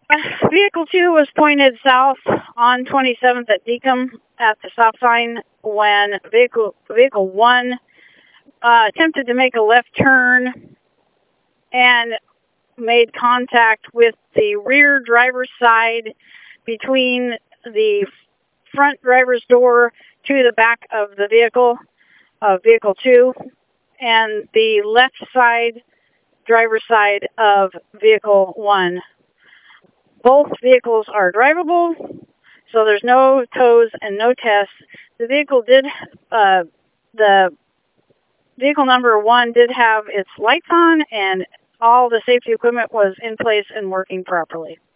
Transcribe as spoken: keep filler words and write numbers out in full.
Vehicle two was pointed south on twenty-seventh at Deacom at the stop sign when vehicle vehicle one uh, attempted to make a left turn and made contact with the rear driver's side between the front driver's door to the back of the vehicle, of vehicle two, and the left side driver's side of vehicle one. Both vehicles are drivable, so there's no tows and no tests. The vehicle did, uh, the vehicle number one did have its lights on, and all the safety equipment was in place and working properly.